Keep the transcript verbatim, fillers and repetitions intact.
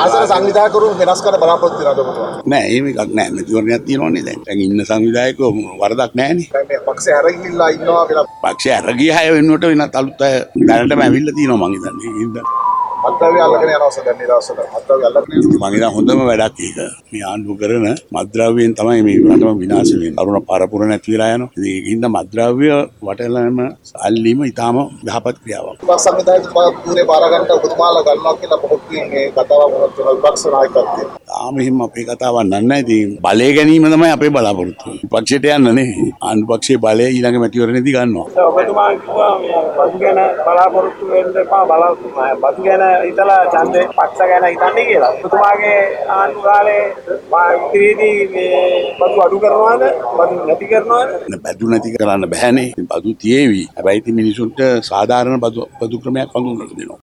ආසන සංවිධායකවරුන් වෙනස් කරන්න බලාපොරොත්තු වෙනවද? නෑ එහෙම එකක් නෑ. මැතිවරණයක් තියෙනවනේ දැන්. දැන් ඉන්න සංවිධායකයෝ වරදක් නෑනේ. දැන් මේ පක්ෂය හැරගිහිල්ලා ඉන්නවා කියලා පක්ෂය අරගිය අය වෙනුවට වෙනත් අලුත් අය දැනටම ඇවිල්ලා තියෙනවා මං හිතන්නේ. ඒ හින්දා මත්ද්‍රව්‍ය අල්ලගෙන යනවා සදන් නිරවසල. මත්ද්‍රව්‍ය අල්ලගෙන මං හිතන හොඳම වැඩක් ඒක. මේ ආණ්ඩුව කරන මත්ද්‍රව්‍යයෙන් තමයි මේ රටම විනාශ වෙන්නේ. අරුණ පරපුර නැති වෙලා යනවා. ඉතින් ඒකින්ද මත්ද්‍රව්‍ය වටලම සල්ලිම ඊටාම යහපත් ක්‍රියාවක්. විපක්ෂ සංවිධායකතුමා දුරේ බාර ගන්නට ඔබතුමාලා ගන්නවා කියලා පොහොත්තුෙන් මේ කතාව මොකක්ද විපක්ෂ නායකත්වය. තාම එහෙම අපේ කතාවක් නෑ. ඉතින් බලය ගැනීම තමයි අපේ බලාපොරොත්තුව. විපක්ෂයට යන්න නේ. ආණ්ඩු පක්ෂයේ බලය ඊළඟ මැතිවරණයේදී ගන්නවා. ඔබතුමා කිව්වා මේ බදු ගැන බලාපොරොත්තු වෙන්න එපා බලාපොරොත්තු බදු ගැන හිතලා ඡන්දේ පක්ෂ ගැන හිතන්නේ කියලා. ඔබතුමාගේ ආණ්ඩු කාලේ ඉදිරියේදී මේ බදු අඩු කරනවද? බදු නැති කරනවද? බදු නැති කරන්න බෑනේ. බදු තියේවි. හැබැයි ඉතින් මිනිසුන්ට සාධාරණ බදු බදු ක්‍රමයක් වඳුන් කරලා දෙනවා.